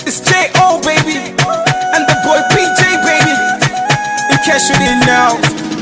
It's J.O. baby, and the boy PJ baby. In case you didn't know.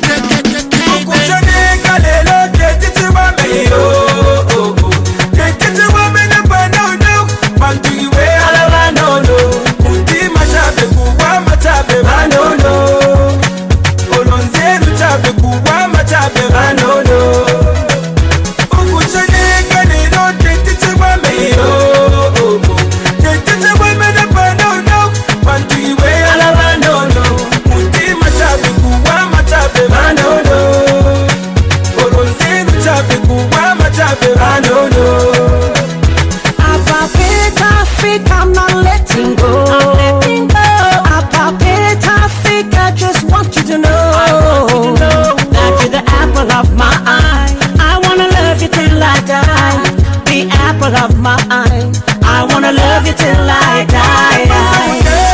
I'm not letting go. About Petafik, I just want you to know that you're the apple of my eye. I wanna love you till I die. The apple of my eye. I wanna love you till I die.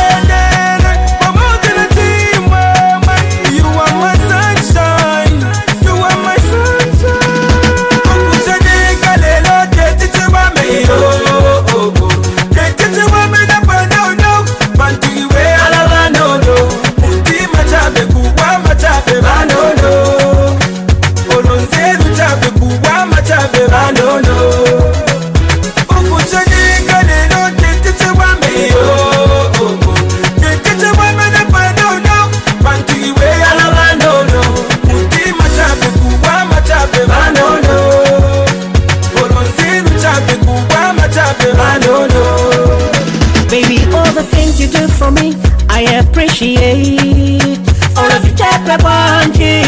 Baby, all the things you do for me, I appreciate. All of you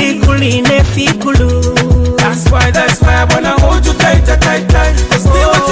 That's why I wanna hold you tight, tight, tight. Cause